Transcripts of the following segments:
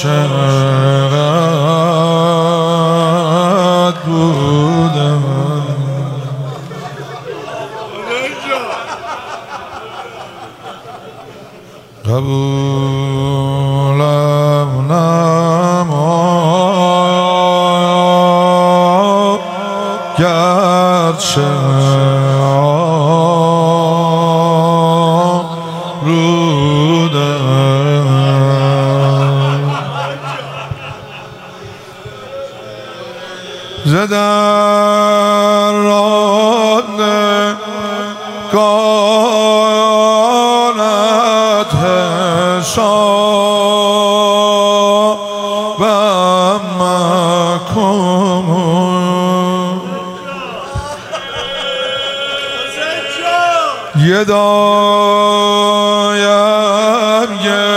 عاشقت بودم قبولم نما گرچه رودم زدن راد کانت حسابم مکن گدایم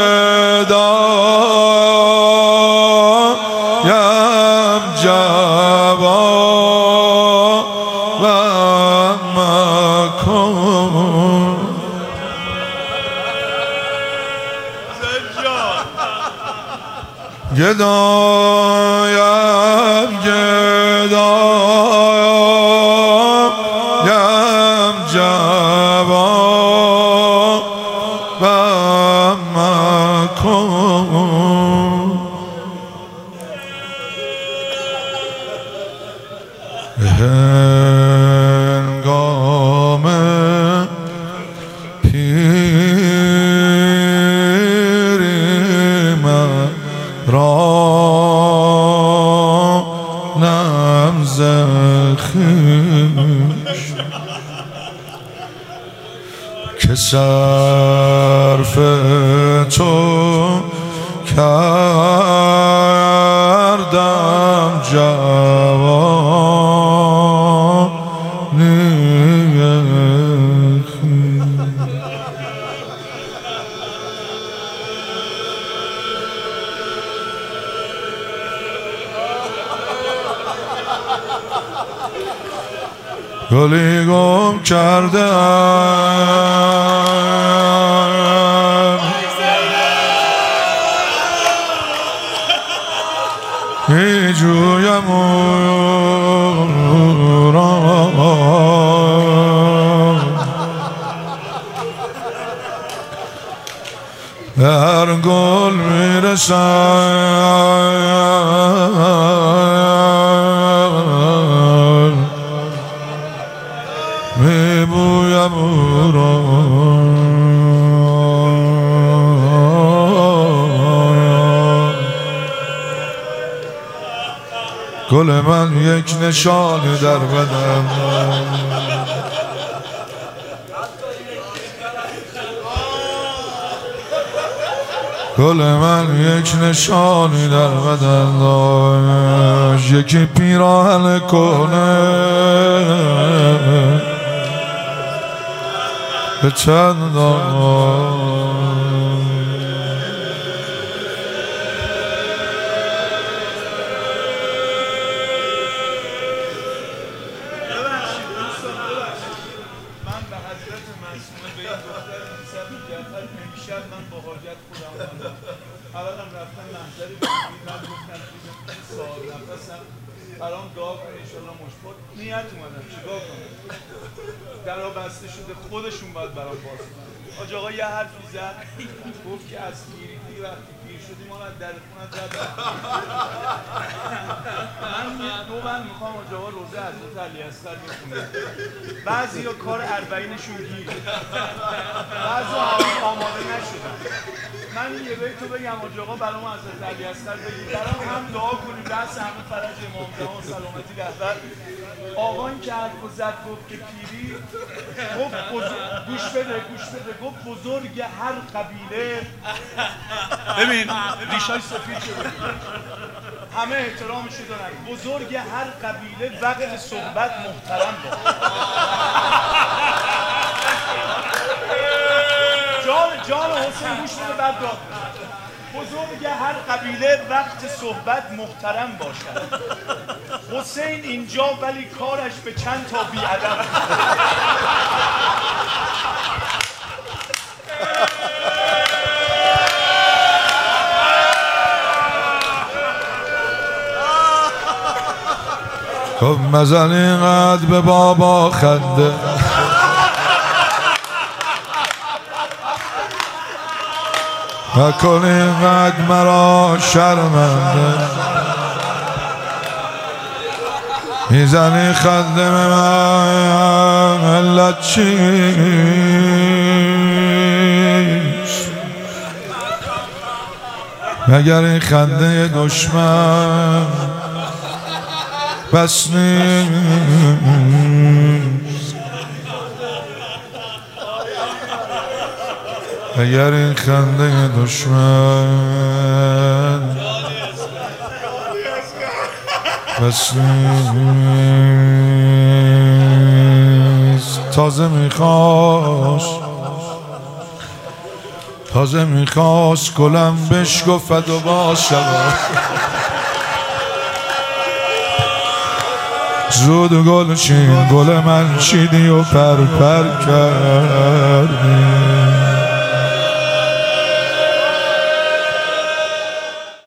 گدایم جوابم مکن گدایم گدایم جوابم مکن هنگام پیری من رانم ز خویش که صرف تو کردم جوانی گلی گم کردم می جویم او را در گل میرسم میبویم او را گل من یک نشانی در بدن گل من یک نشانی در بدن داشت یکی پیراهن کنه به چند اولم رفتم منظری بگیریم من گفتم این سوال نفسم برام دعا کنه انشالله مشبات نیت اومدم چیکار کنم درها بسته شده خودشون باید برام باز کنم آج آقا یه حرفی زد گفت که از پیری وقتی پیر شدیم ما از در خونت زدم من دو بند میخوام آج آقا روزه حضرت علی اصغر بخونم بعضی ها کار اربعینشون گیره بعضی ها آماده نشدن من یه بیتو بگم آج آقا برام حضرت علی اصغر بگیم برام هم دعا کنیم دست همه فرج امام زمان سلامتی رهبر آقا این که حرف زد گفت که پیری گفت گوش بده گفت بزرگ هر قبیله ببین ریشای سفید شده همه احترامشو دارن بزرگ هر قبیله وقت صحبت محترم بود جان حسین گوش بده بعد داد بزرگ هر قبیله وقت صحبت محترم باشد حسین اینجا ولی کارش به چند تا بی‌ادب خب مزن اینقدر به بابا خنده نکن اینقدر مرا شرمنده میزنی خنده به من علت چیست مگر این خنده دشمن بس نیست اگر این خنده دشمن بس نیست تازه میخواست گلم بشکفت و باشم زود گل چین گل من چیدی و پر کردی